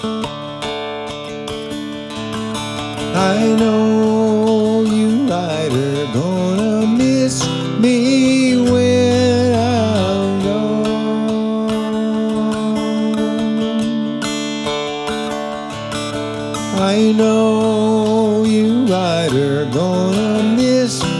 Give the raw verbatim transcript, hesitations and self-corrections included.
I know you rider gonna miss me when I'm gone. I know you rider gonna miss